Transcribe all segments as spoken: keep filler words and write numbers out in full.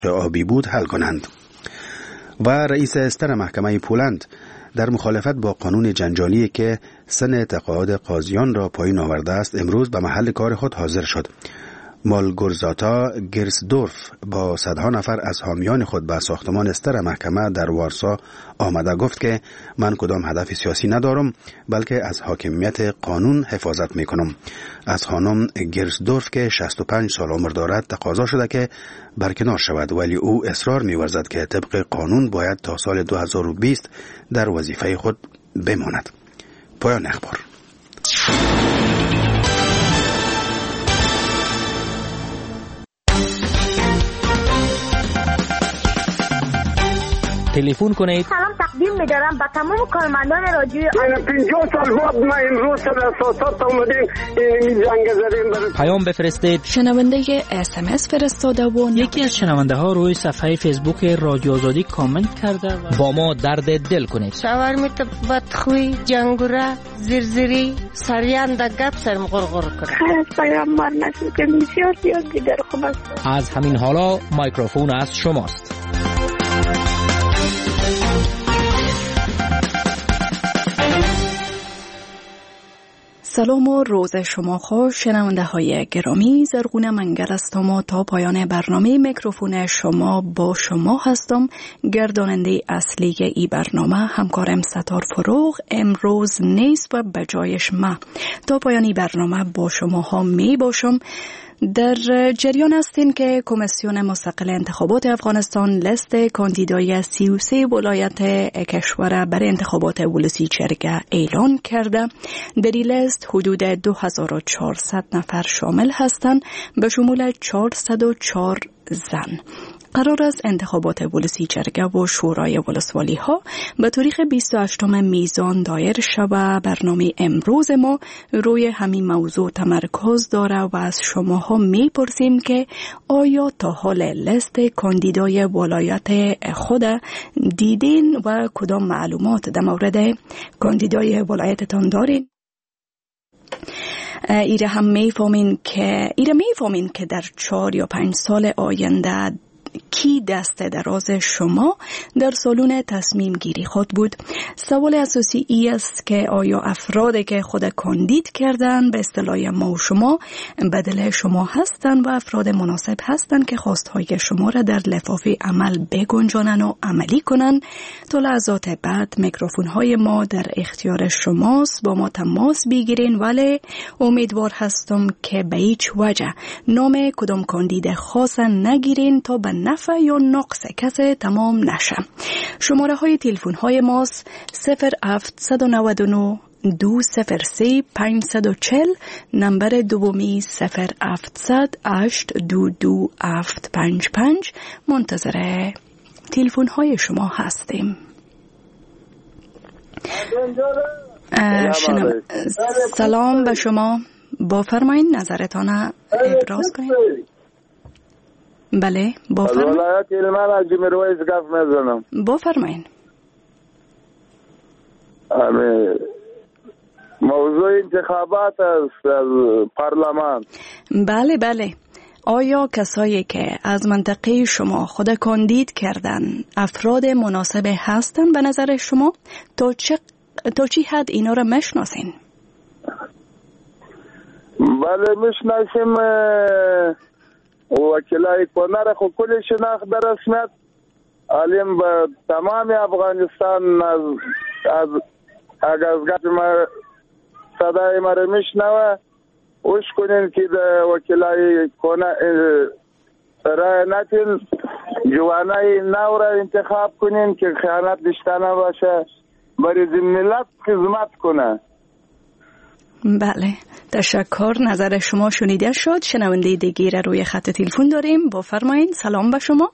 آبی بود حل کنند. و رئیس استر محکمه پولند در مخالفت با قانون جنجالی که سن تقاعد قاضیان را پایین آورده است امروز به محل کار خود حاضر شد. مالگورزاتا گرسدورف با صدها نفر از حامیان خود به ساختمان استر محکمه در وارسا آمده گفت که من کدام هدف سیاسی ندارم بلکه از حاکمیت قانون حفاظت می کنم. از خانم گرسدورف که شصت و پنج سال عمر دارد تقاضا شده که برکنار شود، ولی او اصرار می ورزد که طبق قانون باید تا سال دو هزار و بیست در وظیفه خود بماند. پایان اخبار. تلفن کنید. سلام تقدیم می‌دارم به تمام کارمندان رادیو. من پنجاه سال بعد ما امروز سر اساسات اومدیم این جنگ زدیم. پیام بفرستید. شنونده اس ام اس فرستاده و یکی از شنونده ها روی صفحه فیسبوک رادیو آزادی کامنت کرده و با ما درد دل کنید. شاورمیت بدخوی جنگوره زرزری سریان د گپ سرم غرغر کنه. خلاص پیامبر نشد که بسیار زیاد دیگر خوب است. از همین حالا میکروفون از شماست. سلام و روز شما خوش شنونده های گرامی. زرغون منگر هستم و تا پایان برنامه میکروفون شما با شما هستم. گرداننده اصلی ای برنامه همکارم ستار فروغ امروز نیست و به جایش ما تا پایانی برنامه با شما ها می باشم. در جریان هستین که کمیسیون مستقل انتخابات افغانستان لیست کاندیدای سی و سه ولایت کشور برای انتخابات ولسی جرگه اعلان کرده. در این لیست حدود دو هزار و چهارصد نفر شامل هستند به شمول چهارصد و چهار زن. قرار است انتخابات ولسی جرگه و شورای ولسوالی ها به تاریخ بیست و هشتم میزان دایر شود. برنامه امروز ما روی همین موضوع تمرکز داره و از شماها میپرسیم که آیا تا حال لیست کاندیدای ولایت خود دیدین و کدام معلومات در مورد کاندیدای ولایتتان دارین؟ ایره هم میفهمین که ایره میفهمین که در چهار یا پنج سال آینده کی دست دراز شما در سالن تصمیم گیری خود بود. سوال اساسی ای است که آیا افرادی که خود کاندید کردن به اصطلاح ما و شما بدل شما هستند و افراد مناسب هستند که خواستهای شما را در لفاف عمل بگنجانن و عملی کنن. تا لحظات بعد میکروفون های ما در اختیار شماست. با ما تماس بگیرین، ولی امیدوار هستم که به هیچ وجه نام کدام کاندید خاص نگیرین تا به نفع یا نقص کسی تمام نشه. شماره های تلفن های ماست صفر هفت نه نه دو صفر سه پنج چهار صفر، نمبر دومی صفر هفت هشت دو دو هفت پنج پنج. منتظر تلفن های شما هستیم. سلام به شما. با فرمایین نظرتان ابراز کنید. بله با فرمایین. ولایت هلمند از میرویس گپ میزنم. با فرمایین. موضوع انتخابات است از پارلمان. بله بله. آیا کسایی که از منطقه شما خود کاندید کردن افراد مناسب هستن به نظر شما؟ تا چه تا چی حد اینا را مشناسین؟ بله میشناسیم. وکلای کنار خو کلی شناخت در رسمیت علیم به تمام افغانستان از از اگازگاه ما صدای ما را میشنوه. اوش کنین که در وکلای کنار رای نتین جوانای نو را انتخاب کنین که خیانت داشته باشه، برای ملت خدمت کنه. بله تشکر. نظر شما شنیده شد. شنونده دیگه روی خط تلفن داریم. با فرمایین. سلام به شما.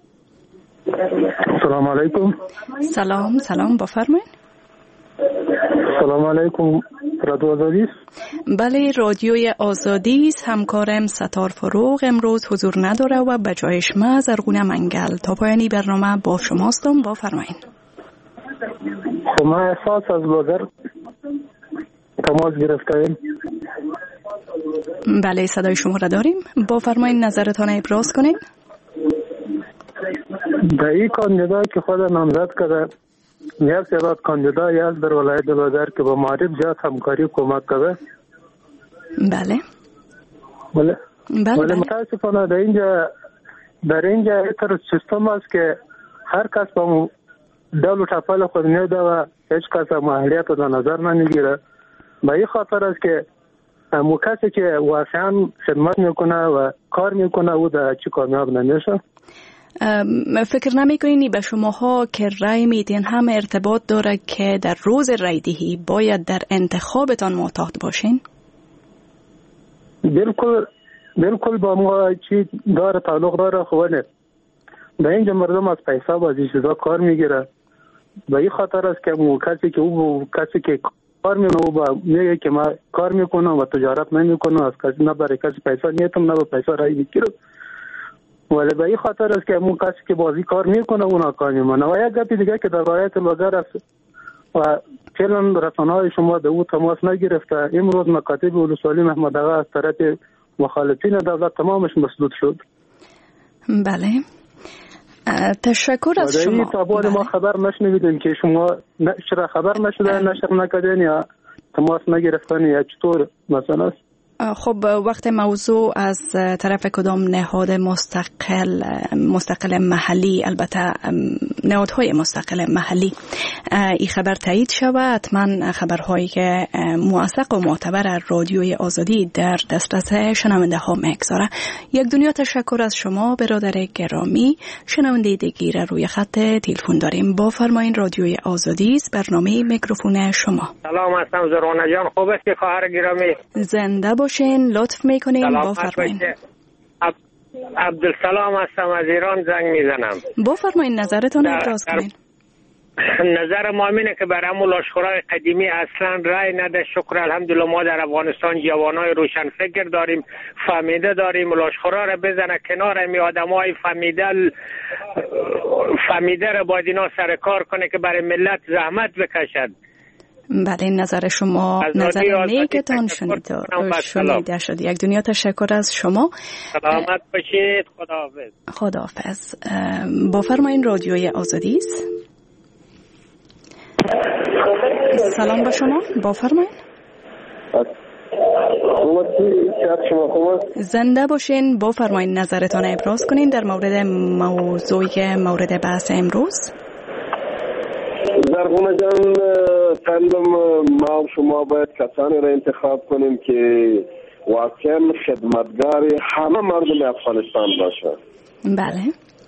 سلام علیکم. سلام سلام با فرمایین. سلام علیکم. رادیو آزادی. بله رادیوی آزادی است. همکارم ستار فروغ امروز حضور نداره و به جایش ما زرغون منگل تا پایانی برنامه با شماستم. با فرمایین. خب ما احساس از بازار تماس گرفتیم. بله صدای شما را داریم. با فرمایین نظرتان ابراز کنین. در این کاندیدا که خود نامزد کرده یک تعداد کاندیدایی هست در ولایت لوگر که با معارف زیاد همکاری کمک کرده. بله بله بله ولی متاسفانه در اینجا در اینجا ایتر سیستم است که هر کس با دول و تفال خود میده و هیچ کس اهلیت رو در نظر نمیگیره. به این خاطر است که مو کسی که واقعا خدمت میکنه و کار میکنه او در چی کامیاب نمیشه. فکر نمیکنید به شماها که رای میدین هم ارتباط داره که در روز رای دهی باید در انتخابتان معتاد باشین؟ بالکل بالکل با ما چی داره تعلق داره. خوانه به اینجا مردم از پیسه و از این چیزا کار میگیره. به این خاطر است که مو کسی که او کسی که کار میکنه او با میگه که ما کار میکنم و تجارت نمیکنم، از کسی نه برای کسی پیسه نیتم نه به پیسه رای میگیرم. ولی به این خاطر است که مو کسی که بازی کار میکنه اونا کار میمونه. و یک گپی دیگه که در ولایت لوگر است و فعلا رسانه‌های شما در او تماس نگرفته. امروز مکاتب ولسوالی محمد آقا از طرف مخالفین دولت تمامش مسدود شد. بله تشکر از شما. تا بعد ما خبر نشنیدیم که شما نشر خبر نشده نشر نکردین یا تماس نگرفتن یا چطور مثلا؟ خب وقت موضوع از طرف کدام نهاد مستقل مستقل محلی، البته نهادهای مستقل محلی این خبر تایید شود، حتما خبرهایی که موثق و معتبر رادیوی آزادی در دسترس شنونده ها میگذاره. یک دنیا تشکر از شما برادر گرامی. شنونده دیگر روی خط تلفن داریم. با فرمایین رادیوی آزادی است، برنامه میکروفون شما. سلام هستم زرانه جان، خوب است که خواهر گرامی؟ زنده باشین، لطف میکنیم. با فرمایین. عب... عبدالسلام هستم از ایران زنگ میزنم. با فرمایین نظرتون ابراز کنین. نظر ما اینه که برای همون لاشخورای قدیمی اصلا رای نده. شکر الحمدلله ما در افغانستان جوانای روشن فکر داریم، فهمیده داریم. لاشخورا را بزنه کنار، امی آدمای فهمیده فهمیده را باید اینا سر کار کنه که برای ملت زحمت بکشد. بله نظر شما نظر نیکتان شنیده شنیده شد. یک دنیا تشکر از شما. سلامت باشید. خداحافظ. خداحافظ. با فرمایین رادیوی آزادی است. سلام با شما. با فرمایین. زنده باشین. با فرمایین نظرتان ابراز کنین در مورد موضوعی مورد بحث امروز. زرغونه جان، تندم ما و شما باید کسانی را انتخاب کنیم که واقعا خدمتگار همه مردم افغانستان باشه. بله.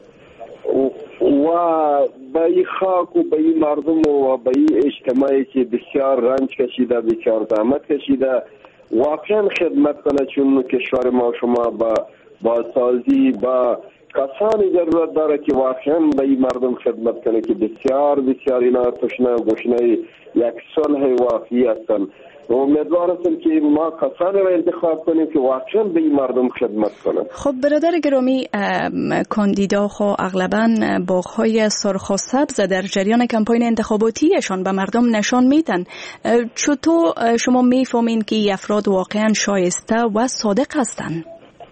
و به این خاک و به این مردم و به این اجتماعی که بسیار رنج کشیده، بسیار زحمت کشیده، واقعا خدمت کنه. چون کشور ما شما با بازسازی با کسانی ضرورت داره که واقعا به این مردم خدمت کنه که بسیار بسیار اینا تشنه و گشنه یک صلح واقعی هستن. و امیدوار هستم که ما کسانی را انتخاب کنیم که واقعا به این مردم خدمت کنه. خب برادر گرامی، کاندیدا خو اغلبا باغ‌های سرخ و سبز در جریان کمپاین انتخاباتیشان به مردم نشان میدن. چطور شما میفهمین که این افراد واقعا شایسته و صادق هستند؟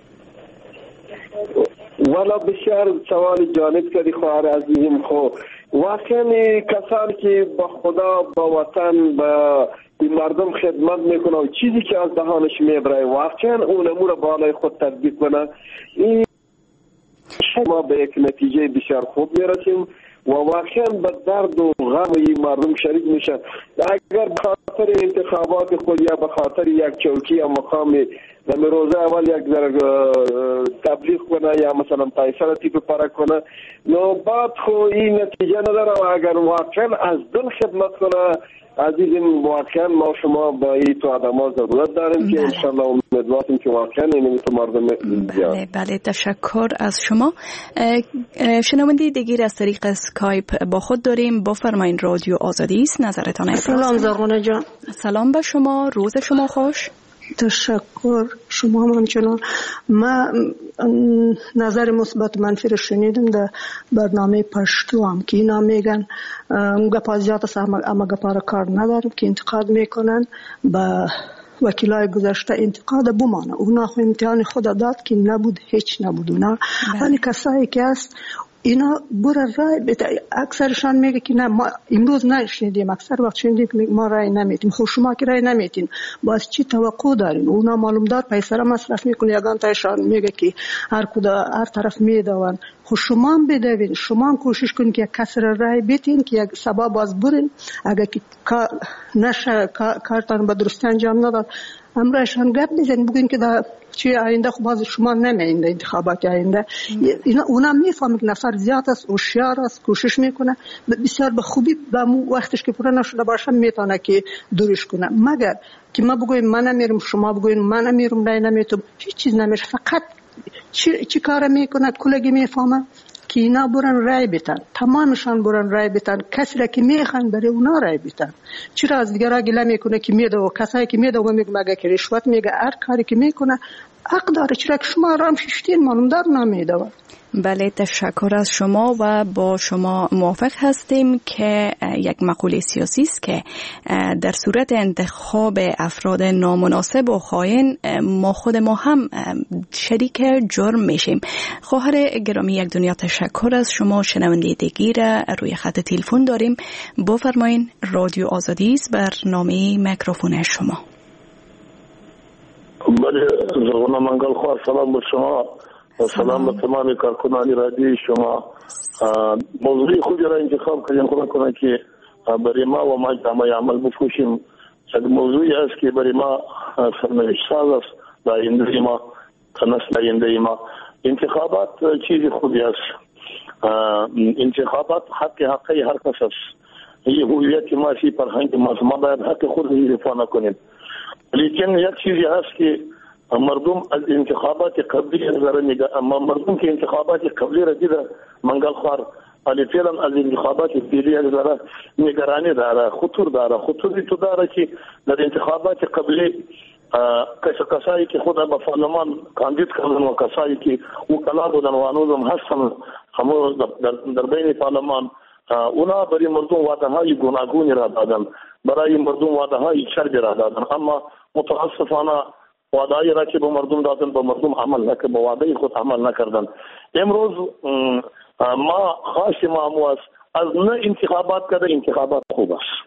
والا بسیار سوال جالب کردی خواهر عزیزم. خو واقعا کسانی که با خدا، با وطن، با این مردم خدمت میکنه و چیزی که از دهانش میبره واقعا اون امور را بالای خود تطبیق کنه، این ما به یک نتیجه بسیار خوب میرسیم و واقعا به درد و غم این مردم شریک میشن. اگر به خاطر انتخابات خود یا به خاطر یک چوکی یا مقام در روزه اول یک ذره تبلیغ کنه یا مثلا پیسه را تیپ پاره کنه، نو بعد خو این نتیجه نداره. و اگر واقعا از دل خدمت کنه عزیزم، واقعا ما شما با این تو آدم ها ضرورت داریم که انشالله امیدواریم که واقعا این تو مردم بله بله تشکر از شما. شنونده دیگر از طریق اسکایپ با خود داریم. با فرمایین رادیو آزادی است، نظرتان ابراز کنید. سلام زرغونه جان. سلام به شما، روز شما خوش. تشکر. شما همچنان. ما نظر مثبت منفی رو شنیدم در برنامه پشتو هم که اینا میگن گپا زیاد است اما گپا را کار ندارم که انتقاد میکنن. با وکیلای گذشته انتقاد بمانه، اونا خو امتحان خود داد که نبود، هیچ نبود اونا. ولی کسایی که است اینا برای رای بده. اکثرشان میگه که نه ما امروز نشنیدیم، اکثر وقت شنیدیم که ما رای نمیتیم. خب شما که رای نمیتین باز چی توقع دارین؟ اونا معلوم دار پیسه را مصرف میکنه، یگان تایشان میگه که هر کدا هر طرف میدون. خب شما هم بدوین، شما هم کوشش کنین که کس را رای بدین که یک سبب باز برین. اگر که نشه کارتان به درستی انجام نداد امرشان گپ بزنین، بگین که در چی آینده خب باز شما نمی‌اینده انتخابات آینده. اینا اونا میفهمن که نفر زیاد است، هوشیار است، کوشش میکنه بسیار به خوبی به وقتش که پورا نشده باشه میتونه که دورش کنه. مگر که ما بگویم من نمیرم، شما بگوین من نمیرم، رای نمیتم، هیچ چیز نمیشه. فقط چی چی کار میکنه کلگی میفهمه که اینا برن رای بتن، تمامشان برن رای بتن، کسی را که میخوان برای اونا رای بتن. چرا از دیگرها گله میکنه که میده و کسایی که میده و میگه مگه که رشوت میگه، هر کاری که میکنه حق داره. چرا که شما رام ششتین معلوم دار نمیده. بله تشکر از شما و با شما موافق هستیم که یک مقوله سیاسی است که در صورت انتخاب افراد نامناسب و خائن ما خود ما هم شریک جرم میشیم. خواهر گرامی یک دنیا تشکر از شما. شنونده دیگی را روی خط تلفن داریم. بفرمایین. رادیو آزادی است، برنامه میکروفون شما. بله زغنا منگل خواه، سلام به شما و سلام به تمام کارکنان رادیوی شما. موضوعی خوبی را انتخاب کردیم کنه که برای ما و ما جامعه عمل بفوشیم. موضوعی است که برای ما سرنوشت ساز است در آینده ما، نسل آینده ما. انتخابات چیزی خوبی است. انتخابات حق حقی هر کس است. این هویت ما سی فرهنگ ما باید حق خود را دفاع نکنیم. لیکن یک چیزی هست که مردم از انتخابات قبلی نظر میده، اما مردم که انتخابات قبلی را دیده منگل خوار ولی فعلا از انتخابات فعلی نظر نگرانی داره، خطور داره. خطوری تو داره که در انتخابات قبلی کسایی که خود به پارلمان کاندید کردن و کسایی که وکلا بودن و هنوزم هستن همو در بین پارلمان، اونا برای مردم وعده های گوناگونی را دادن، برای مردم وعده های چربی را دادن، اما متاسفانه وعده را که به مردم دادن به مردم عمل نکردن، به وعده خود عمل نکردن. امروز ما خاص ما است از نه انتخابات کده انتخابات خوب است.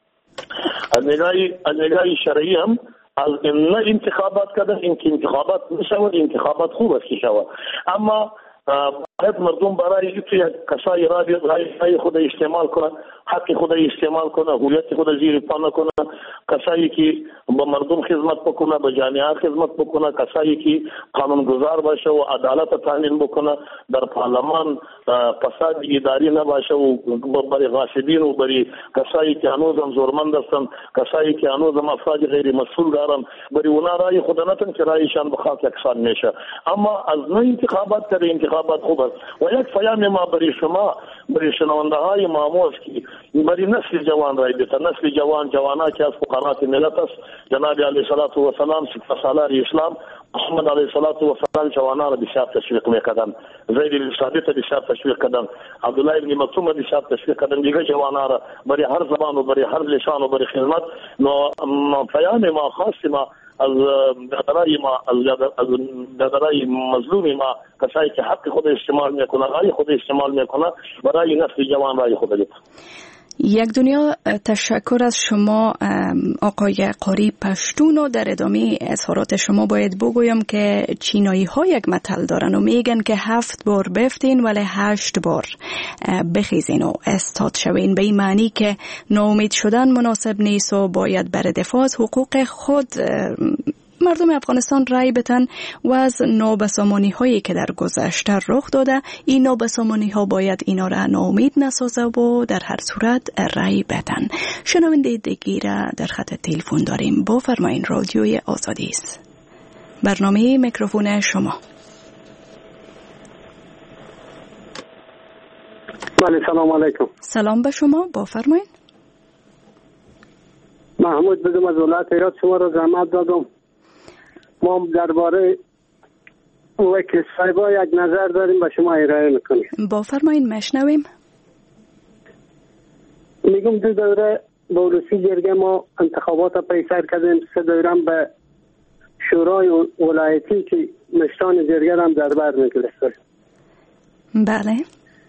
از نگاهی از نگاهی شرعی هم از نه انتخابات کده انتخابات نشود، انتخابات خوب است که شود. اما باید مردم برای اینکه کسایی رای خود استعمال کنه، حق خود استعمال کنه، هویت خود زیر پا نکنه، کسایی که به مردم خدمت بکنه، به جامعه خدمت بکنه، کسایی که قانونگذار باشه و عدالت تامین بکنه، در پارلمان فساد اداری نباشه و برای غاصبین و برای کسایی که هنوزم زورمند هستند، کسایی که هنوزم افراد غیر مسئول دارن، برای اونا رای خود نتن که رایشان به خاک یکسان میشه. اما از نه انتخابات کده انتخابات خوب است. و یک پیام ما برای شما، برای شنونده های ما است که برای نسل جوان رای بده. نسل جوان جوانا که از فقرات ملت است. جناب علیه الصلاة و السلام سپاسالار اسلام محمد علیه الصلاة و السلام جوانا را بسیار تشویق میکردن، زید ثابت بسیار تشویق کردن، عبدالله ابن مکتوم بسیار تشویق کردن، دیگه جوانا را برای هر زبان و برای هر لسان و برای خدمت. نو پیام ما خاص ما از دادرای ما از دادرای مظلومی ما کسایی که حق خود استعمال میکنه، رای خود استعمال میکنه، برای نسل جوان رای خود بده. یک دنیا تشکر از شما آقای قاری پشتون. و در ادامه اظهارات شما باید بگویم که چینایی ها یک متل دارن و میگن که هفت بار بفتین ولی هشت بار بخیزین و استاد شوین، به این معنی که ناامید شدن مناسب نیست و باید بر دفاع از حقوق خود مردم افغانستان رای بتن و از نابسامانی هایی که در گذشته رخ داده این نابسامانی ها باید اینا را ناامید نسازه و در هر صورت رای بتن. شنونده دیگی را در خط تلفن داریم. بفرمایین. رادیوی آزادی است، برنامه میکروفون شما. بله سلام علیکم. سلام به شما. بفرمایین. محمود بدم از ولایت هرات شما را زحمت دادم. ما درباره وکیل صاحبا یک نظر داریم به شما ارائه میکنیم. بفرمایین مشنویم. میگم دو دوره بولوسی جرگه ما انتخابات پیسر کردیم، سه دوره به شورای ولایتی که مشتان جرگه هم در بر میگرفت. بله.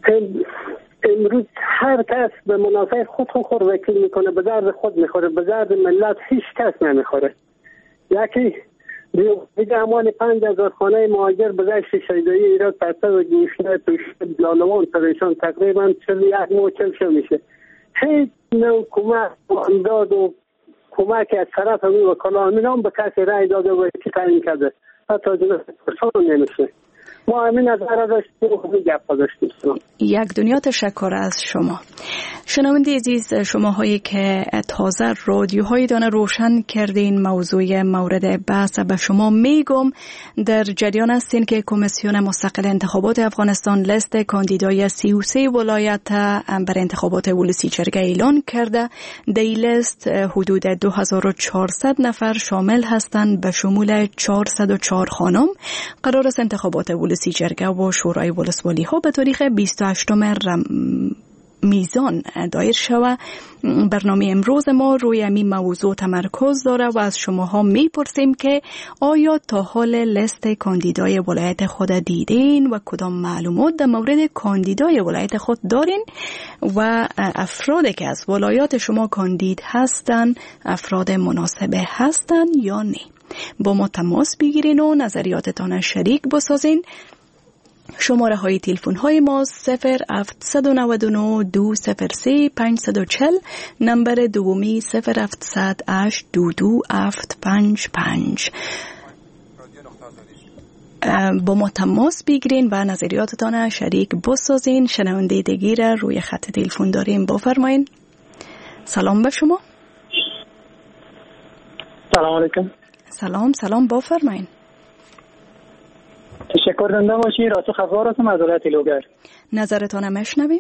امروز هر کس به منافع خود خود وکیل میکنه، به درد خود میخوره، به درد ملت هیچ کس نمیخوره. یکی دیگه امان پنج هزار خانه مهاجر به دشت شیدایی ایراد پرتر و گوشنه توش لالوان پریشان تقریبا چل یک مو چل شو میشه. هیچ نوع کمک و امداد و کمک از طرف همین وکلا همین به کسی رای داده و که تعیین کرده حتی جنس پرسان نمیشه. ما همین از هر داشتیم و همین گپ داشتیم. یک دنیا تشکر از شما. شنونده عزیز، شما هایی که تازه رادیوهای دانه روشن کردین، موضوع مورد بحث به شما میگم. در جریان هستین که کمیسیون مستقل انتخابات افغانستان لیست کاندیدای سی و سه ولایت بر انتخابات ولسی جرگه اعلان کرده. در این لیست حدود دو هزار و چهارصد نفر شامل هستند به شمول چهارصد و چهار خانم. قرار است انتخابات ولسی جرگه و شورای ولسوالی ها به تاریخ بیست و هشتم رم میزان دایر شود. برنامه امروز ما روی این موضوع تمرکز داره و از شماها میپرسیم که آیا تا حال لیست کاندیدای ولایت خود دیدین و کدام معلومات در مورد کاندیدای ولایت خود دارین و افرادی که از ولایات شما کاندید هستن افراد مناسبه هستن یا نه. با ما تماس بگیرین و نظریاتتان شریک بسازین. شماره های تلفن های ما صفر هفت نه نه دو صفر سه پنج چهار صفر، نمبر دومی صفر هفت صفر هشت دو دو هفت پنج پنج. با ما تماس بگیرین و نظریاتتان شریک بسازین. شنونده دیگه را روی خط تلفن داریم، بفرمایین. سلام به شما. سلام علیکم. سلام سلام بفرمایین. تشکر زنده باشی. راسو خبر هستم از ولایت لوگر. نظرتان مشنویم.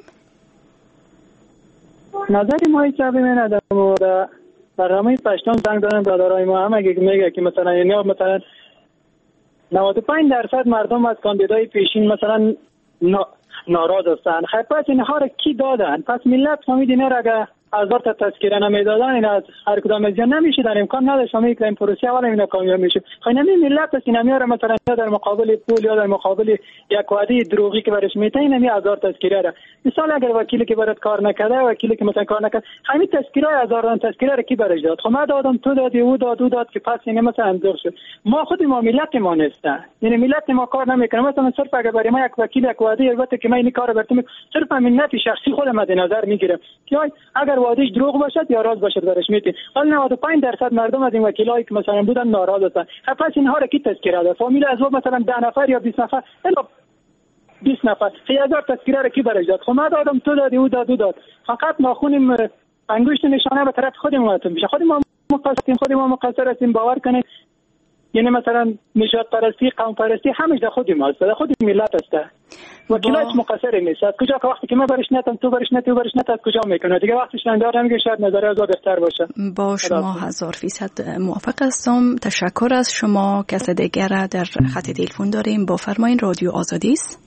نظر ما که ببینید در مورد برنامه پشتون زنگ دادن برادرای ما هم اگه میگه که مثلا یعنی مثلا نود و پنج درصد مردم از کاندیدای پیشین مثلا ناراض هستند. خب پس اینها را کی دادن؟ پس ملت فهمید اینا را اگه هزار تا تذکره نمیدادن اینا از هر کدام از اینا نمیشه، در امکان نداشت همین که این پروسه اول اینا کامیاب میشه. خب این ملت است اینا میاره مثلا در مقابل پول یا در مقابل یک وعده دروغی که برش میته اینا می هزار تذکره را مثلا اگر وکیلی که برات کار نکرده وکیلی که مثلا کار نکرد همین تذکره هزار تا تذکره را کی برش داد؟ خب ما دادم تو دادی او داد او داد که پس اینا مثلا انجام شد. ما خود ما ملت ما نیستن، یعنی ملت ما کار نمیکنه. مثلا صرف اگر برای ما یک وکیل یک وعده البته که من این کارو براتون صرف منت شخصی خودم مد نظر میگیرم که اگر وعدهش دروغ باشد یا راست باشد برش میتین. حالا نود و پنج درصد مردم از این وکیلایی که مثلا بودن ناراض هستن. پس اینها را کی تذکره داد؟ فامیل از مثلا ده نفر یا بیست نفر الا بیست نفر سه هزار تذکره را کی برش داد؟ خب ما دادم تو دادی او داد او داد. فقط ناخونیم انگشت نشانه به طرف خودمون میشه. خود ما مقصریم، خود ما مقصر هستیم. باور کنید یعنی مثلا نژاد پرستی، قوم پرستی همش در خود ما است، در خود ملت است. وکیلش مقصر نیست. از کجا که وقتی که من برش نتم تو برش نتی تو برش نت از کجا میکنه دیگه وقتی شنیدار نمیگه شاید نظر از بهتر باشه. با شما هزار فیصد موافق هستم. تشکر از شما. کس دیگر در خط تلفن داریم، بفرمایید. رادیو آزادی است.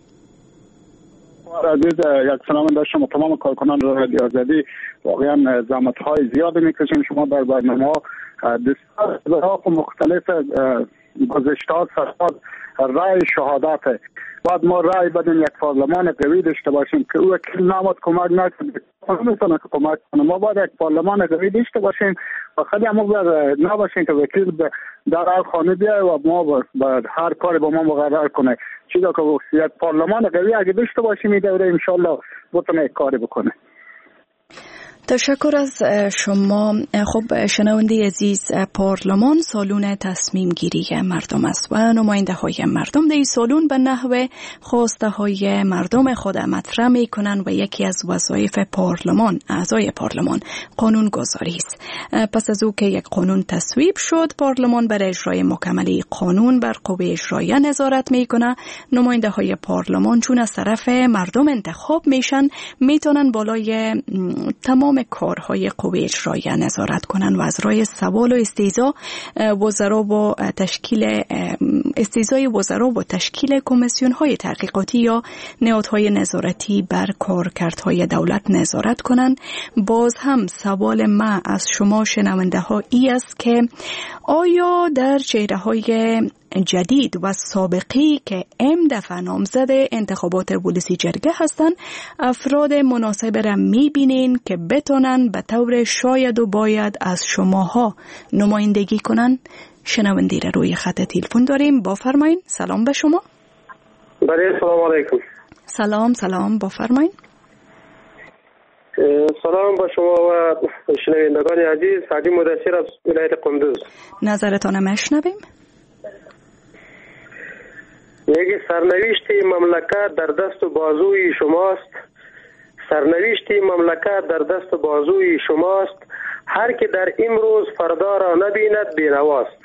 عزیز یک سلام داشت شما تمام کارکنان رادیو آزادی. واقعا زحمت های زیاد میکشیم شما در برنامه دستور مختلف گذشته سرساد رای شهادت بعد ما رای بدیم یک پارلمان قوی داشته باشیم که او وکیل نماد کمک نکنه نمیتونه که کمک کنه. ما باید یک پارلمان قوی داشته باشیم و خیلی هم نباشیم که وکیل در هر خانه بیای و ما با هر کاری با ما مقرر کنه. چیزا که یک پارلمان قوی اگه داشته باشیم این دوره انشالله بتونه یک کاری بکنه. تشکر از شما. خب شنونده عزیز، پارلمان سالون تصمیم گیری مردم است و نماینده های مردم در این سالون به نحو خواسته های مردم خود مطرح می کنند و یکی از وظایف پارلمان اعضای پارلمان قانون گذاری است. پس از او که یک قانون تصویب شد، پارلمان برای اجرای مکمل قانون بر قوه اجراییه نظارت می کنه. نماینده های پارلمان چون از طرف مردم انتخاب میشن میتونن بالای تمام کارهای قوه اجراییه نظارت کنن و از راه سوال و استیضا وزرا با تشکیل استیضای وزرا با تشکیل کمیسیون های تحقیقاتی یا نهادهای نظارتی بر کارکردهای دولت نظارت کنند. باز هم سوال ما از شما شنونده ها ای است که آیا در چهره های جدید و سابقی که ام دفعه نامزد انتخابات ولسی جرگه هستند افراد مناسب را میبینین که بتونن به طور شاید و باید از شماها نمایندگی کنن؟ شنونده را روی خط تلفن داریم. بفرمایین. سلام به شما. بله سلام علیکم. سلام سلام بفرمایین. سلام با شما و شنوندگان عزیز. حاجی مدثر از ولایت قندوز. نظرتان مشنویم. میگه سرنوشت مملکت در دست و بازوی شماست. سرنوشت مملکت در دست و بازوی شماست. هر که در امروز فردا را نبیند بینواست.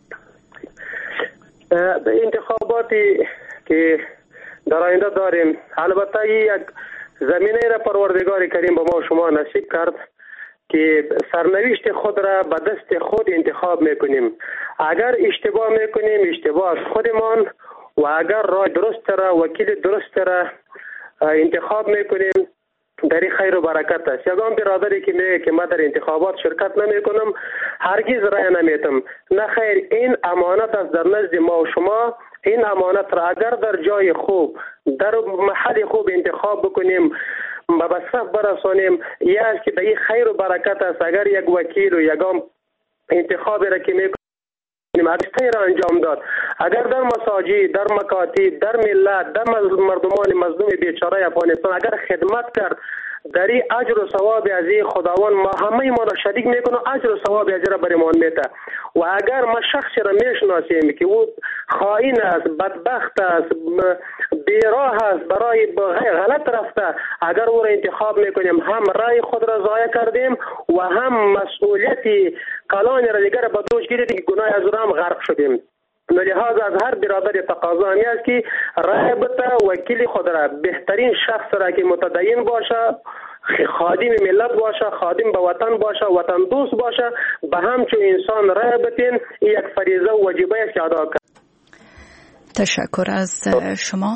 انتخاباتی که در آینده داریم البته یک زمینه را پروردگار کریم به ما شما نصیب کرد که سرنوشت خود را به دست خود انتخاب میکنیم. اگر اشتباه میکنیم اشتباه از خودمان و اگر راه درست را وکیل درست را انتخاب میکنیم در خیر و برکت است. یگان برادری که میگه که من در انتخابات شرکت نمیکنم هرگز رای نمیتم. نه خیر، این امانت است در نزد ما و شما. این امانت را اگر در جای خوب در محل خوب انتخاب بکنیم و به صف برسانیم یه است که در این خیر و برکت است. اگر یک وکیل و یگان انتخابی را که میکنیم اگسته را انجام داد، اگر در مساجد، در مکاتب، در ملت، در مردمان مظلوم بیچاره افغانستان اگر خدمت کرد در این اجر و ثواب از این خداوند ما همه ما را شریک میکنه، اجر و ثواب از را برمان میده. و اگر ما شخصی را میشناسیم که او خائن است، بدبخت است، بیراه است، برای غلط رفته، اگر او را انتخاب میکنیم هم رای خود را ضایع کردیم و هم مسئولیت کلان را دیگر به دوش گیرید که گناه از او هم غرق شدیم. لحاظ از هر برادر تقاضا همی است که رای بده وکیل خود را، بهترین شخص را که متدین باشه، خادم ملت باشه، خادم به وطن باشه، وطن دوست باشه، به همچون انسان رای بتین. یک فریضه و واجبه است که ادا کرد. تشکر از شما.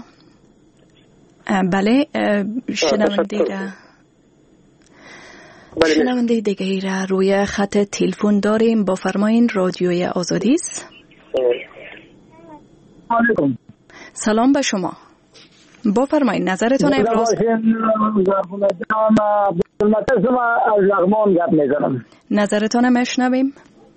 بله شنونده را شنونده دیگری را روی خط تلفن داریم. با فرمایین. رادیوی آزادی است. علیکم. سلام به شما. بفرمایید نظرتون ابراز. از لغمان گپ میزنم. نظرتون مشنویم.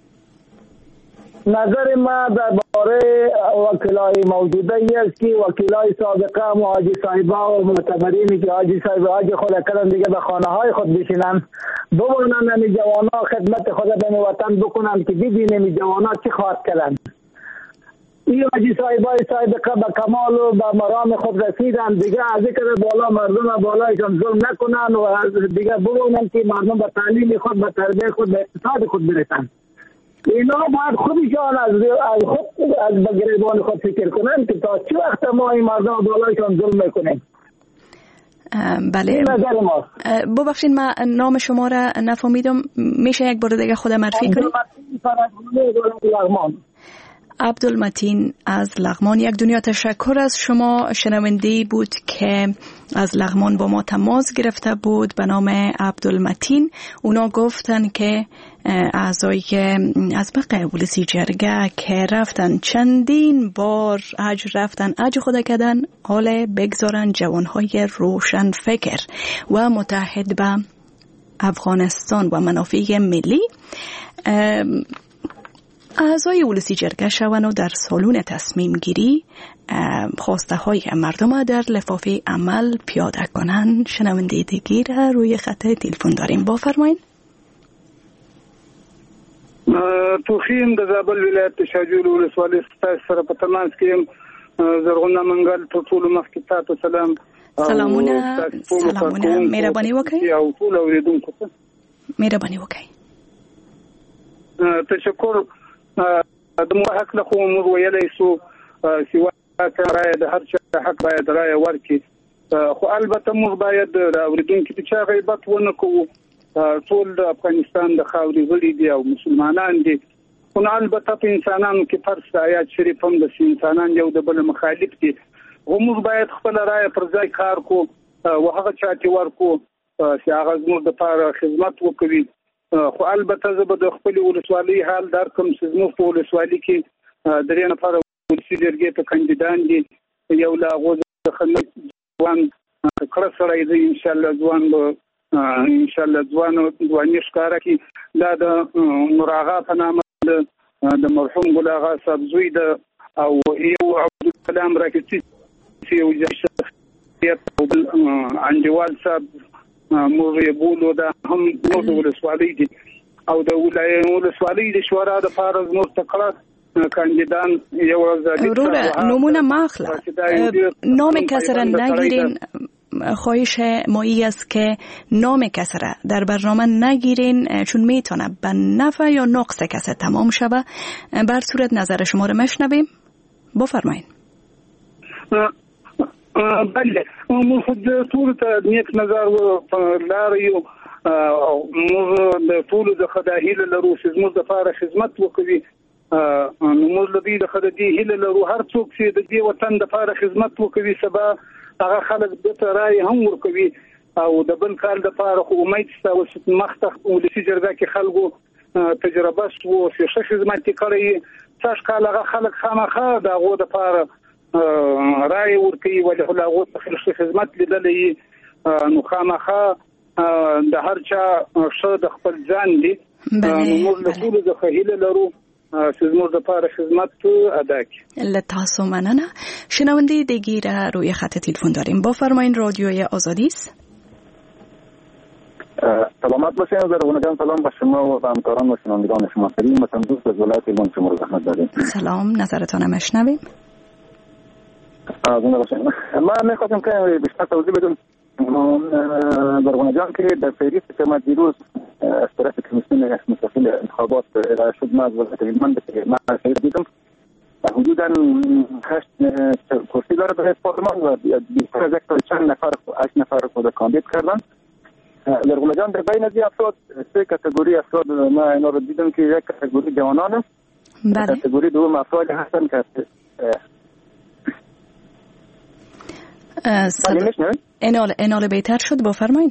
نظر ما درباره وکلای موجوده است که وکلای سابقه و حاجی صاحبا و معتبرینی که حاجی صاحب حاجی خود کردن دیگه به خانه های خود بشینن، ببینن این جوانا خدمت خود به وطن بکنن که ببینیم این جوانا چی خواهد کردن. این حاجی صاحبای سابقه به کمال و به مرام خود رسیدن، دیگه از ذکر بالا مردم بالایشان ظلم نکنن و دیگه ببینن که مردم به تعلیم خود، به تربیت خود، به اقتصاد خود برسن. اینا باید خودشان از از خود از بگریبان خود فکر کنن که تا چه وقت ما این مردم بالایشان ظلم میکنیم. بله ببخشید من نام شما را نفهمیدم، میشه یک بار دیگه خود معرفی کنید؟ عبدالمتین از لغمان. یک دنیا تشکر از شما. شنونده بود که از لغمان با ما تماس گرفته بود به نام عبدالمتین. اونا گفتن که اعضایی که از بقیه ولسی جرگه که رفتن چندین بار حج رفتن حج خود کردن، حال بگذارن جوانهای روشن فکر و متحد به افغانستان و منافع ملی اعضای ولسی جرگه شوند و در سالون تصمیم گیری خواسته های مردم در لفافه عمل پیاده کنند. شنونده دیگه را روی خط تلفن داریم. بفرمایید. توخیم د زابل ولایت شاجور ولسوالۍ سره په تماس کې زرغونه منګل ته ټول مخکې تاسو سلام سلامونه سلامونه مهرباني وکړئ او ټول اوریدونکو ته مهرباني وکړئ. تشکر. د مو حق له خو موږ ویلای سو سیوا رای د هر چا حق باید رای ورکړي، خو البته موږ باید د اوریدونکو په چا غیبت ونه کوو. ټول د افغانستان د خاورې غړي دي او مسلمانان دي، خو البته په انسانانو کې فرض آیات شریف هم د انسانان یو د بل مخالف دي. موږ باید خپل رای پر ځای کار کو او هغه چا چې ورکو چې هغه زموږ د لپاره خدمت وکړي. خو البته زه به د خپل ولسوالۍ حال درکم چې زموږ په ولسوالۍ کې درې نفر ولسی جرګې ته کاندیدان دي یو له هغو څخه ځوان کړه سړی دی ان شاء الله ځوان به ان شاء الله ځوان ځواني ښکاره کړي. دا د نور آغا په نامه د مرحوم ګل آغا صاحب زوی ده او یو عبدالسلام راکچي چې یو شخصیت او بل انډیوال صاحب موږ یې بولو دا هم نور د ولسوالۍ دي او د ولسوالۍ د شورا د پاره زموږ تکړه کاندیدان یو ځای وروره نمونه ماخله نام کس را نگیرین. خواهش ما ای است که نام کس را در برنامه نگیرین چون میتونه به نفع یا نقص کس تمام شوه. بر صورت نظر شما رو مشنویم. بفرمایید. بله موږ د ټول ته نیک نظر لرو او موږ د ټول د خدایله لرو چې زموږ د لپاره خدمت وکړي. نو موږ د دې د خدای هیله لرو هر څوک چې د دې وطن د لپاره خدمت وکړي سبا هغه خلک د ترای هم ورکوي او د بل کال د لپاره خو امید ستا وسط مخته ولسی جرګه کې خلکو تجربه شو چې ښه خدمت کړي څاش کال هغه خلک خامخا د هغه د لپاره رای ورکوي ولې هغه څه خدمت لیدلې نو خامخا د هر چا ښه د خپل ځان دي. موږ له ټول د خهیله لرو چې زموږ لپاره خدمت ادا کړي. لطاسو مننه. شنونده دیگه را روی خط تلفن داریم. بفرمایید رادیوی آزادی است. سلامت باشین زرغونه جان. سلام به شما و به همکاران و شنوندگان شما. کریم مثلا دوست از ولایت ایلون شما رو زحمت دادیم. سلام نظرتان مشنویم. آزونه باشین. من میخواستم که بیشتر توضیح بدم زرغونه جان که در فهرست که ما دیروز از طرف کمیسیون مستقل انتخابات ارائه شد ما از ولایت ایلون که ما خیلی دیدم حدوداً هشت کرسی داره برای پارلمان و بیشتر از یک تا چند نفر هشت نفر خود کاندید کردن. زرغونه جان در بین از این افراد سه کاتگوری افراد ما اینا رو دیدم که یک کاتگوری جوانان است. بله. کاتگوری دوم افراد هستن که انال انال بهتر شد. بفرمایید.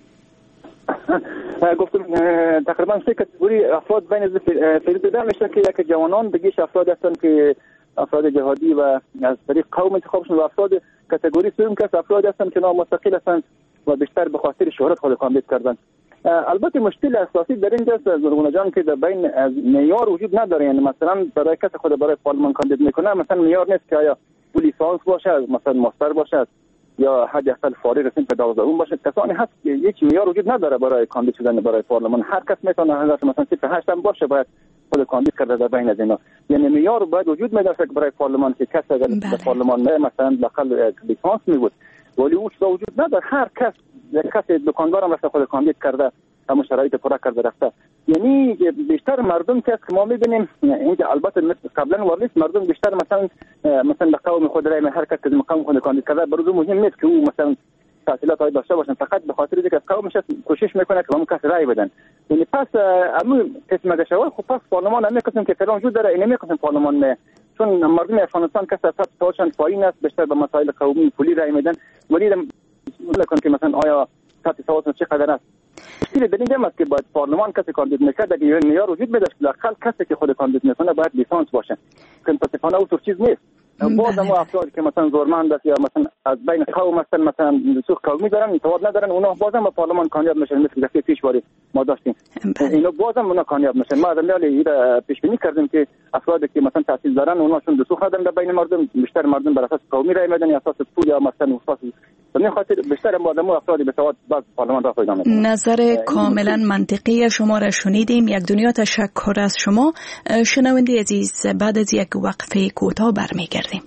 گفتم تقریبا سه کاتگوری افراد بین از فریق دادن میشه که یک جوانان بگیش افراد هستن که افراد جهادی و از طریق قوم انتخابشون و افراد کاتگوری سوم که افراد هستن که نامستقل هستن و بیشتر به خاطر شهرت خود کاندید کردن. البته مشکل اساسی در اینجاست زرغونه جان که در بین از معیار وجود نداره. یعنی مثلا برای کسی خود برای پارلمان کاندید میکنه مثلا معیار نیست که آیا لیسانس باشه مثلا ماستر باشه یا حداقل فارغ سن دوازدهم باشه. کسانی هست که هیچ معیار وجود نداره برای کاندید شدن برای پارلمان. هر کس میتونه مثلا صفر هشت هم باشه باید خود کاندید کرده در بین از اینا. یعنی معیار باید وجود میداشت برای پارلمان که کسی اگر در پارلمان نه مثلا داخل لیسانس میبود ولی اوش وجود نداره. هر کس یک کسی دکاندار هم رفته خود کاندید کرده همون شرایط پورا کرده رفته. یعنی بیشتر مردم که ما میبینیم اینجا البته قبلا ورلیس مردم بیشتر مثلا مثلا به قوم خود رای هر کس که مقام خود کاندید کرده برای مهم نیست که او مثلا تحصیلات های داشته باشن فقط به خاطر اینکه قومش کوشش میکنه که همون کس رای بدن. یعنی پس همون قسم اگه شود خب پس پارلمان همین قسم که فعلا وجود داره اینه قسم پارلمان نه چون مردم افغانستان کس اصلا تاشن پایین است بیشتر به مسائل قومی پولی رای میدن ولی نکن که مثلا آیا سطح سوادشون چقدر است. مشکل در اینجا است که باید پارلمان کسی کاندید میشه در این معیار وجود میداشت لاقل کسی که خود کاندید میکنه باید لیسانس باشه که متاسفانه اون چیز نیست. باز هم افراد که مثلا زورمند است یا مثلا از بین قوم مثلا مثلا رسوخ قومی دارن تواد ندارن اونا بازم به پارلمان کامیاب میشن مثل دفعه پیش باری ما داشتیم. اینا بازم اونا کامیاب میشن. ما از امیال پیش بینی کردیم که افرادی که مثلا تحصیل دارن اوناشون رسوخ ندارن در بین مردم بیشتر مردم بر اساس قومی رای میدن یا اساس پول یا مثلا اساس به خاطر بیشتر مردم افرادی به سواد باز پارلمان را پیدا میکنن. نظر کاملا منطقی شما را شنیدیم. یک دنیا تشکر از شما. شنونده عزیز بعد از یک وقفه کوتاه برمیگردیم.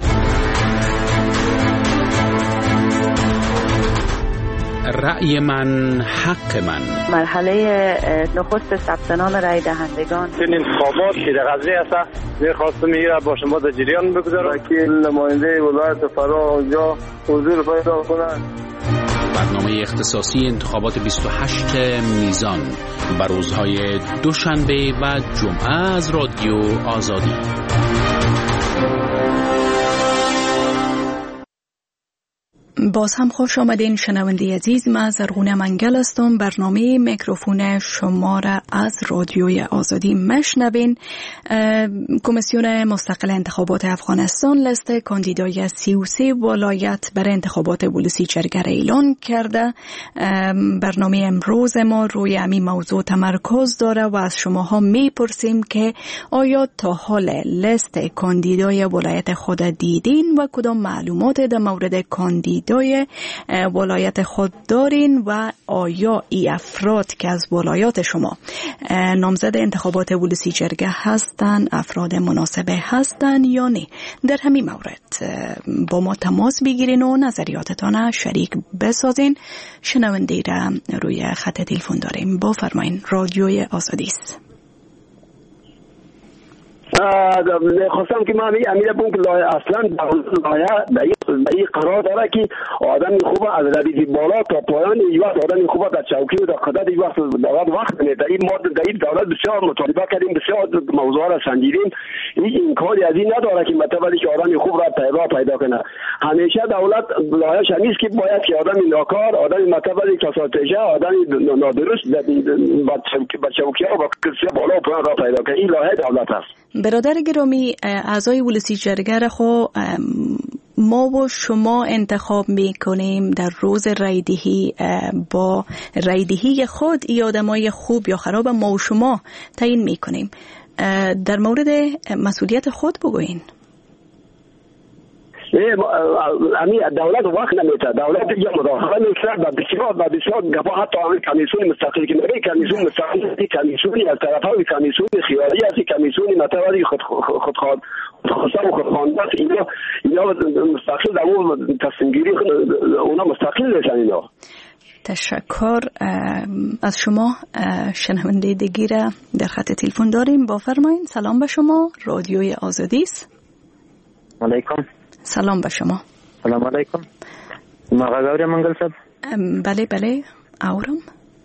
رأی من حق من. مرحله نخست ثبت نام رأی دهندگان. این انتخابات که در قضیه است می‌خواستم میره با شما در جریان بگذارم. وکیل نماینده ولایت فرا اونجا حضور پیدا کنند. برنامه اختصاصی انتخابات بیست و هشت میزان بر روزهای دوشنبه و جمعه از رادیو آزادی. باز هم خوش آمدین شنونده عزیز. من زرغونه منگل هستم. برنامه میکروفون شما را از رادیوی آزادی مشنوین. کمیسیون مستقل انتخابات افغانستان لیست کاندیدای سی و سه ولایت برای انتخابات ولسی جرگه اعلان کرده. برنامه امروز ما روی همین موضوع تمرکز داره و از شماها میپرسیم که آیا تا حال لیست کاندیدای ولایت خود دیدین و کدام معلومات در مورد کاندیدای ولایت خود دارین و آیا ای افراد که از ولایات شما نامزد انتخابات ولسی جرگه هستن افراد مناسب هستن یا نه. در همین مورد با ما تماس بگیرین و نظریاتتان شریک بسازین. شنونده را روی خط تلفن داریم. با فرمایین. رادیوی آزادی است. خواستم که من امیر بون که لایه اصلا لایه به این قرار داره که آدم خوب از ردیف بالا تا پایان این وقت آدم خوب در چوکی و در قدرت این وقت دولت وقت نه در این ماده در این دولت بسیار مطالبه کردیم بسیار موضوع را سنجیدیم. این امکانی از این نداره که مطلبی که آدم خوب را پیدا پیدا کنه. همیشه دولت لایه‌اش نیست که باید که آدم ناکار آدم مطلبی کساتجه آدم نادرست با چوکی ها و کرسی بالا و پایان را پیدا کنه. این لایه دولت است. برادر گرامی، اعضای ولسی جرگه خو ما و شما انتخاب میکنیم در روز رایدهی با رایدهی خود ای آدمای خوب یا خراب ما و شما تعیین میکنیم. در مورد مسئولیت خود بگوین. امی دولت وقت نمیده. دولت یا مداخله میکنه و بسیار و بسیار گفت حتی آن کمیسیون مستقلی که میگه کمیسیون مستقلی کمیسیونی از طرفای کمیسیون خیالی از کمیسیون متواری خود خود خود خواستم خود خوانده اینا اینا مستقل در اون تصمیم گیری اونا مستقل نیستن اینا. تشکر از شما. شنونده دیگه را در خط تلفن داریم. با فرمایین. سلام به شما. رادیوی آزادی است. علیکم. سلام به شما. سلام علیکم. مغاوری منگل صاحب. بله بله اورم.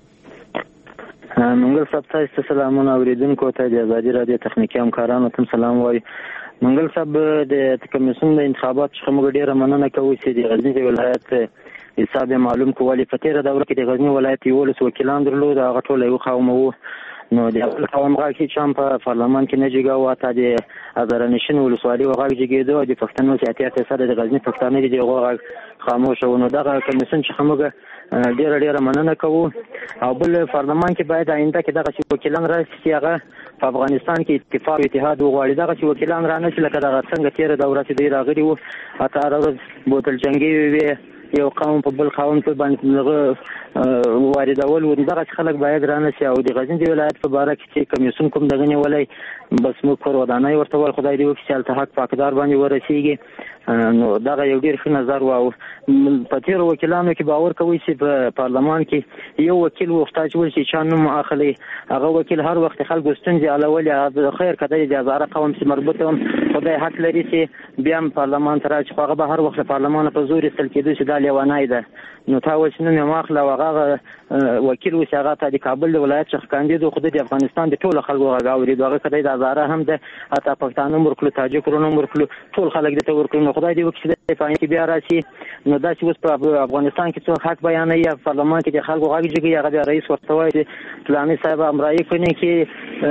منگل صاحب تاسو سلامونه اوریدونکو ته د آزادي رادیو تخنیکی همکارانو ته سلام وای. منگل صاحب د کمیسیون د انتخابات څخه موږ ډیره مننه کوو چې د غزنی ولایت حساب معلوم کولی په تیره دوره کې د غزنی ولایت یولس وکیلان درلود. هغه ټول یو قوم وو. نو د خپل قوم غږ چې چم په پارلمان کې نه جګاو اته د ازرنشین ولسوالۍ غږ جګېدو د پښتنو سیاست فساد د غزنی پښتانه دي غږ خاموش و. نو دغه کمیسیون چې موږ ډیره ډیره مننه کوو او بل پارلمان کې باید آینده کې دغه وکیلان راشي چې هغه په افغانستان کې اتفاق او اتحاد وغواړي. دغه وکیلان را نه چې لکه دغه څنګه تیره دوره چې دی راغلي وو اته ورځ بوتل جنگي وي یو قوم په بل قوم په باندې دغه واردول و. دغه خلک باید رانه شي او د غزنی د ولایت په باره کې چې کمیسیون کوم دغه نیولای بس موږ پر ودانۍ ورته ول خدای دې وکړي چې التحاق پاکدار باندې ورسیږي. نو دغه یو ډیر ښه نظر و. په تیر وکیلانو کې باور کوي چې په پارلمان کې یو وکیل وختاج ول چې چا نوم اخلي هغه وکیل هر وخت خلکو ستونزې علولې خیر کده د هزاره قوم سره مربوطه هم خدای حق لري چې بیا پارلمان ته راځي خو هغه به هر وخت پارلمان په زور استل کېدو چې دا لیوانای ده. نو تا و چې نن ماخله هغه وکیل و چې هغه ته د کابل ولایت څخه کاندید خو د افغانستان د ټولو خلکو غاوري دغه کده د هزاره هم ده اته پښتانه مرکلو تاجکو مرکلو ټول خلک د تور کړو. خدای دې وکړي چې په کې بیا راشي. نو دا چې اوس په افغانستان کې څو حق بیانوي یا پارلمان کې د خلکو غږ جګي هغه د رئیس ورته وایي چې فلاني صاحب امرای کوي کې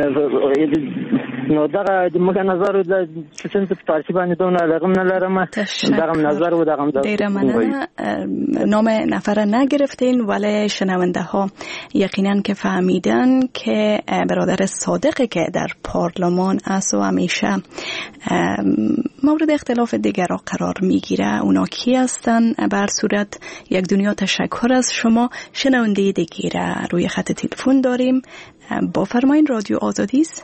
نو دغه موږ نظر د څنګه په ترتیب باندې دونه لغم نه لرم. دغه نظر و دغه ډیر مننه. نام نفر نگرفتین ولی شنونده ها یقینا که فهمیدن که برادر صادقی که در پارلمان است و همیشه مورد اختلاف دیگر را قرار میگیره. اونا کی هستن؟ بر صورت یک دنیا تشکر از شما. شنونده دیگر روی خط تلفن داریم. با فرمایین. رادیو آزادی است.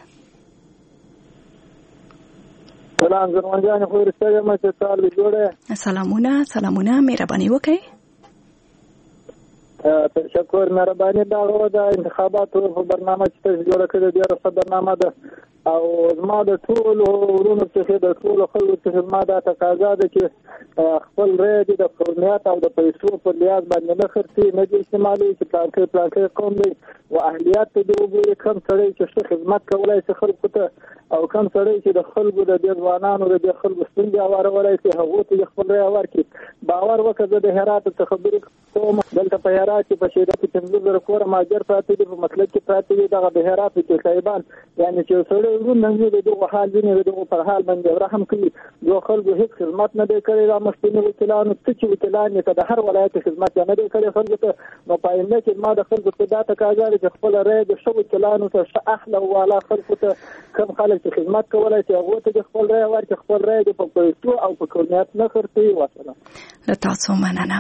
سلام زمان جان خو رسته ما چې سال جوړه. سلامونه سلامونه مهرباني وکړئ. تشکر مهرباني دا غو د انتخاباتو په برنامه کې تاسو جوړ کړی دی ډیره ښه برنامه ده او زما د ټول ورونو څخه د ټول خلکو څخه ما دا تقاضا ده چې خپل رای د قومیت او د پیسو په لیاز باندې نه خرڅي نه دي استعمالي چې پلانکې پلانکې قوم دی او اهلیت د وګوري کم سړی چې خدمت کولای شي خلکو ته او کم سړی چې د خلکو د ځوانانو د خلکو ستونزې اورولای شي هغه ته خپل رای ورکړي باور وکړه د هرات څخه خبرې کوم دلته په هرات کې په شیدا کې څنګه زره کور ماجر پاتې دي په مطلب کې پاتې دي دغه د هرات کې صاحبان یعنی چې سړی ورون نه دي دغه حال دي نه دغه پر حال باندې رحم کوي جو خلکو هیڅ خدمت نه دی کړی را مستنی وکیلانو چې وکیلان ته د هر ولایت خدمت نه دی کړی خلکو ته نو پاینده چې ما د خلکو ته دا تقاضا لري چې خپل رای د شو وکیلانو ته اخله والا خلکو ته کم خلک چې خدمت کولای شي هغه ته خپل رای ورکړي خپل رای د په پیسو او په قومیت نه خرڅي واسطه تاسو مننه.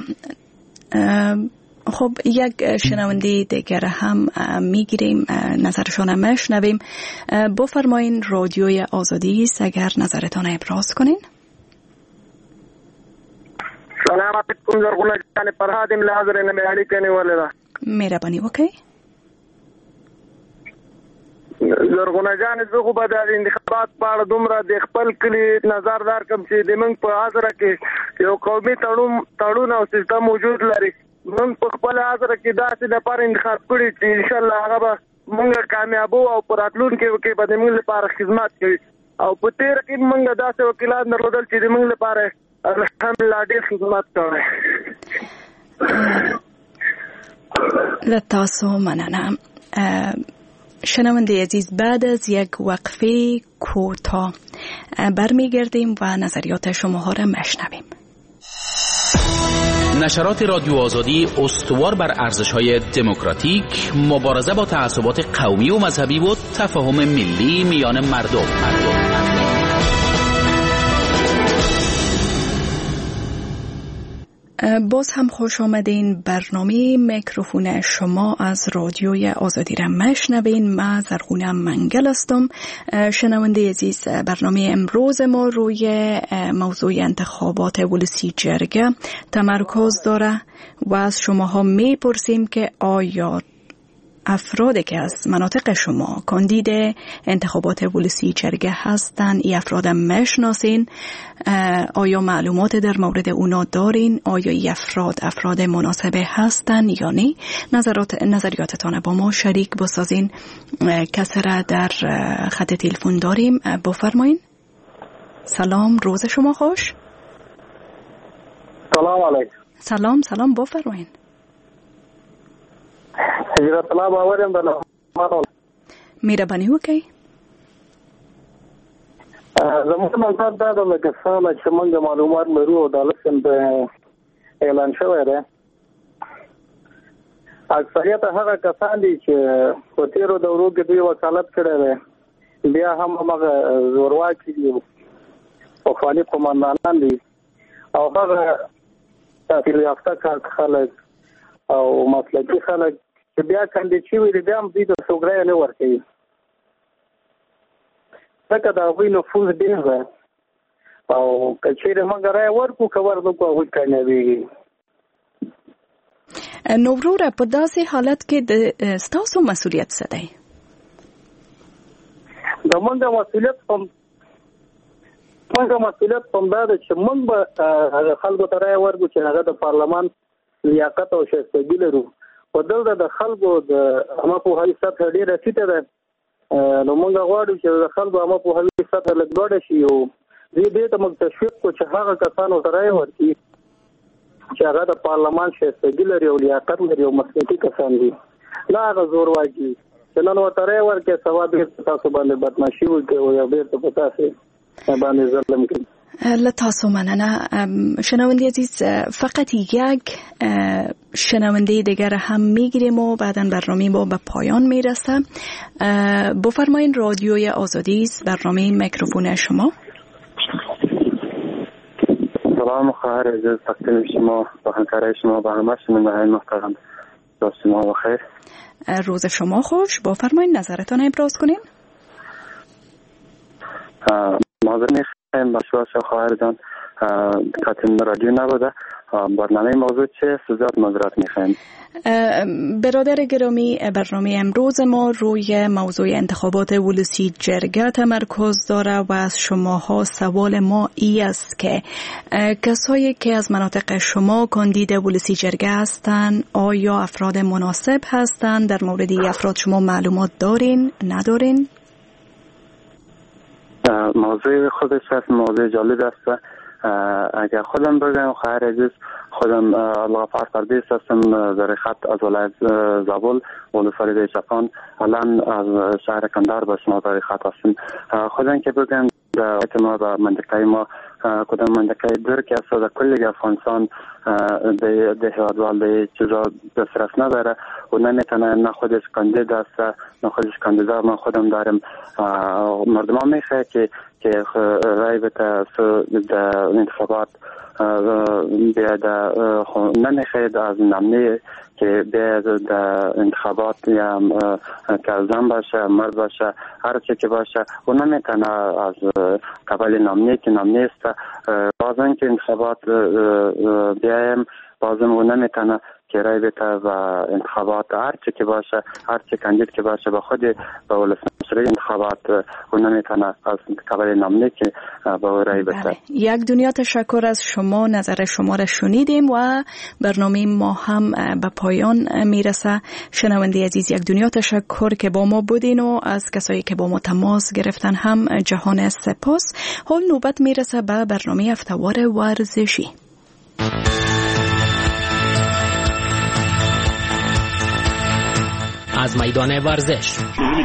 خب یک شنونده دیگر هم میگیریم نظرشون هم میشنویم. بفرمایین رادیوی آزادی است اگر نظرتان ابراز کنین. سلام علیکم زرغونه جان فرهاد ملازر نه مهالی کنه ولا مهرباني وکي زرغونه جان زه خو به د انتخابات په اړه دومره د خپل کلی نظر دار کوم چې د موږ په حاضر کې یو قومي تړون تړون او سیستم موجود لري موږ په خپل حاضر کې داسې د پر انتخاب کړی چې ان شاء الله هغه موږ کامیابو او پراتلون کې کې به موږ لپاره خدمت کوي او په تیر کې موږ داسې وکیلان درلودل چې موږ لپاره الحمدلله ډېر خدمت کوي. لتاسو مننه. شنونده عزیز بعد از یک وقفه کوتاه برمیگردیم و نظریات شما ها را مشنویم. نشرات رادیو آزادی استوار بر ارزش‌های دموکراتیک، مبارزه با تعصبات قومی و مذهبی و تفاهم ملی میان مردم. مردم. باز هم خوش آمدین. برنامه میکروفون شما از رادیوی آزادی را مشنوین. من زرغونه منگل هستم. شنونده عزیز، برنامه امروز ما روی موضوع انتخابات ولسی جرگه تمرکز داره و از شماها میپرسیم که آیا افرادی که از مناطق شما کاندید انتخابات ولسی جرگه هستند این افراد میشناسین؟ آیا معلومات در مورد اونا دارین؟ آیا این افراد افراد مناسبه هستند یا نه؟ نظرات نظریاتتان با ما شریک بسازین. کسی را در خط تلفن داریم، بفرمایین. سلام، روز شما خوش. سلام علیکم. سلام سلام، بفرمایین. حضرت الله باورم بله مهرباني وکړئ. زموږ مطلب دا ده لکه څنګه چې موږ معلومات لرو او د لسن په اعلان شوی دی اکثریت هغه کسان دي چې په تیرو دورو کې دوی وکالت کړی دی بیا هم هغه زورواکي دي او خالي قومندانان دي او هغه تحصیل یافته خلک او مسلکي خلک چې بیا کاندید شوي دي بیا هم دوی ته څوک رایه نه ورکوي ځکه د هغوی نفوذ ډېر دی او که چېرې موږ رایه ورکړو که ورنکړو هغوی کامیابېږي. نو وروره په داسې حالت کې د ستاسو مسؤلیت څه دی؟ د موږ مسؤلیت هم موږ مسؤلیت هم دا ده چې موږ به خلکو ته رایه ورکړو چې هغه د پارلمان لیاقت او شایستګي لرو خو دلته د خلکو د عامه پوهاوي سطحه ډېره ټیټه ده نو موږ غواړو چې د خلکو عامه پوهاوي سطحه لږ لوړه شي او دې دې ته موږ تشویق کړو چې هغه کسانو ته رایه ورکړي چې هغه د پارلمان شایستګي لري او لیاقت لري او مسلکي کسان دي نه هغه زورواکي چې نن ورته رایه ورکړي سبا بېرته تاسو باندې بدماشي وکړي او یا بېرته په تاسې باندې ظلم کوي. لتاسو مننه. شنونده عزیز، فقط یک شنونده دیگر هم میگیریم و بعدا برنامه ما به پایان میرسه. بفرمایین رادیوی آزادی است، برنامه میکروفون شما. سلام خواهر عزیز، تقدیم شما با همکارای شما با همه شنونده‌های محترم روز شما بخیر. روز شما خوش. بفرمایین نظرتان ابراز کنین. معذرت میخوایم با شما خواهر جان کاتم رادیو نبوده برنامه موضوع چه زیاد معذرت میخوایم. برادر گرامی، برنامه امروز ما روی موضوع انتخابات ولسی جرگه تمرکز داره و از شماها سوال ما ای است که کسایی که از مناطق شما کاندید ولسی جرگه هستند آیا افراد مناسب هستند؟ در مورد این افراد شما معلومات دارین ندارین؟ موضوع خودش هست، موضوع جالب است. اگر خودم بگم خواهر عزیز، خودم الله پروردگار هستم در خط از ولایت زابل ولسوالی شفان، الان از شهر کندهار به شما در خط هستم. خودم که بگم در ما به منطقه ما کدام منطقه دور که است در کل افغانستان ده هوادوال ده چیزا دسترس نداره و نمیتونه، نه خودش کاندید است نه خودش کاندیدا. ما خودم دارم. مردم ها میخواه که که رای بده در انتخابات بیاد، نمیخواد از نمونه که بیاد در انتخابات یا که زن باشه مرد باشه هر چی که باشه و نمیتونه از قبل نمونه که نمونه است. بازم که انتخابات بیایم بازم و نمیتونه که رای بده و انتخابات هر چی که باشه هر چی کاندید که باشه با خود با ولسمشوری انتخابات و نمیتونه از قبل نامه که با رای بده. یک دنیا تشکر از شما، نظر شما را شنیدیم و برنامه ما هم به پایان میرسه. شنونده عزیز، یک دنیا تشکر که با ما بودین و از کسایی که با ما تماس گرفتن هم جهان سپاس. حال نوبت میرسه به برنامه هفته‌وار ورزشی. از میدان ورزش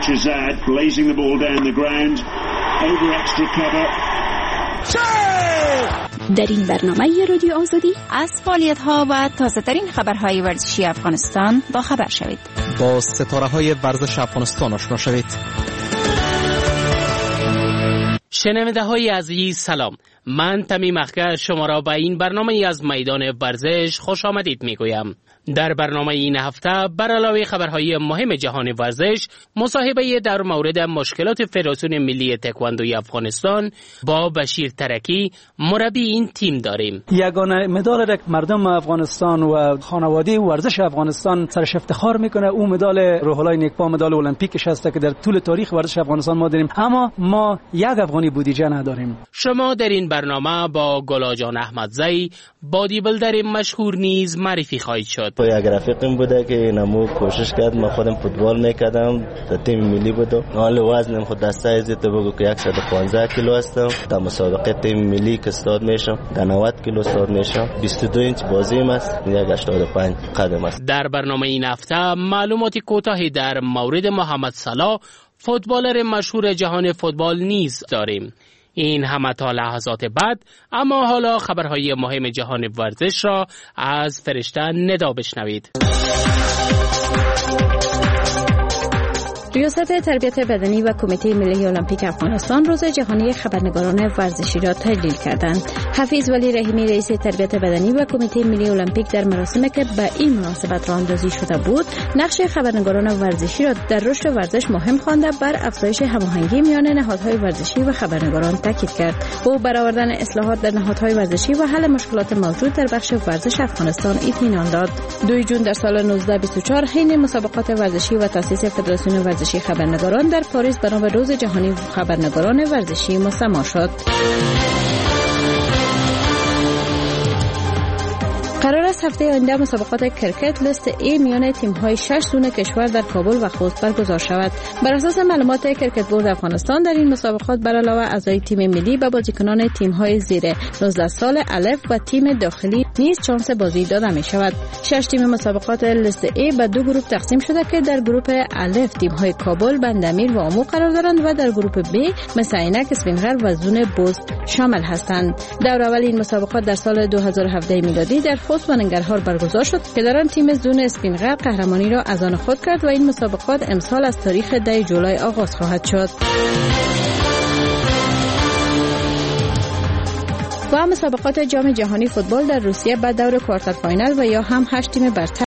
در این برنامه رادیو آزادی از فعالیت‌ها و تازه‌ترین خبرهای ورزشی افغانستان با خبر شوید. با ستاره‌های ورزش افغانستان آشنا شوید. شنونده های عزیز سلام، من تمیم اخگر شما را به این برنامه از میدان ورزش خوش آمدید می گویم. در برنامه این هفته بر علاوه خبرهای مهم جهان ورزش، مصاحبه در مورد مشکلات فدراسیون ملی تکواندوی افغانستان با بشیر ترکی مربی این تیم داریم. یگانه مدال را مردم افغانستان و خانواده ورزش افغانستان سرش افتخار میکنه، اون مدال روح الله نیکپا، مدال المپیکش هست که در طول تاریخ ورزش افغانستان ما داریم، اما ما یک افغانی بودجه نداریم. شما در این برنامه با گلاجان احمدزی بادی بیلدر مشهور نیز معرفی خواهید شد. یک رفیقم بوده که نمو کوشش کرد، ما خودم فوتبال میکردم، در تیم ملی بودم. حال وزنم خود در سایز تو بگو که صد و پانزده کیلو هستم. در مسابقه تیم ملی که استاد میشم در نود کیلو استاد میشم. بیست و دو اینچ بازیم است، یک هشتاد و پنج قدم است. در برنامه این هفته معلوماتی کوتاهی در مورد محمد صلاح، فوتبالر مشهور جهان فوتبال نیز داریم. این همه تا لحظات بعد، اما حالا خبرهای مهم جهان ورزش را از فرشته ندا بشنوید. ریاست تربیت بدنی و کمیته ملی المپیک افغانستان روز جهانی خبرنگاران ورزشی را تجلیل کردند. حفیظ ولی رحیمی رئیس تربیت بدنی و کمیته ملی المپیک در مراسمی که به این مناسبت راه اندازی شده بود، نقش خبرنگاران ورزشی را در رشد ورزش مهم خوانده بر افزایش هماهنگی میان نهادهای ورزشی و خبرنگاران تاکید کرد. او برآوردن اصلاحات در نهادهای ورزشی و حل مشکلات موجود در بخش ورزش افغانستان اطمینان داد. دوم جون در سال نوزده بیست و چهار حین مسابقات ورزشی و تأسیس فدراسیون ورزشی خبرنگاران در پاریس به نام روز جهانی خبرنگاران ورزشی مسما شد. قرار است هفته آینده مسابقات کرکت لیست ای میان تیم‌های شش زون کشور در کابل و خوست برگزار شود. بر اساس معلومات کرکت بورد افغانستان، در این مسابقات بر علاوه اعضای تیم ملی و بازیکنان تیم‌های زیر نوزده سال الف و تیم داخلی نیز شانس بازی داده می‌شود. شش تیم مسابقات لیست ای به دو گروه تقسیم شده که در گروه الف تیم‌های کابل، بندامیر و آمو قرار دارند و در گروه ب مثل عینک، اسفندگر و زون بست شامل هستند. دور اول این مسابقات در سال دو هزار و هفده میلادی در خوست و ننگرهار برگزار شد که در آن تیم زون اسپینغر قهرمانی را از آن خود کرد و این مسابقات امسال از تاریخ ده جولای آغاز خواهد شد. و مسابقات جام جهانی فوتبال در روسیه بعد دور کوارتر فاینال و یا هم هشت تیم برتر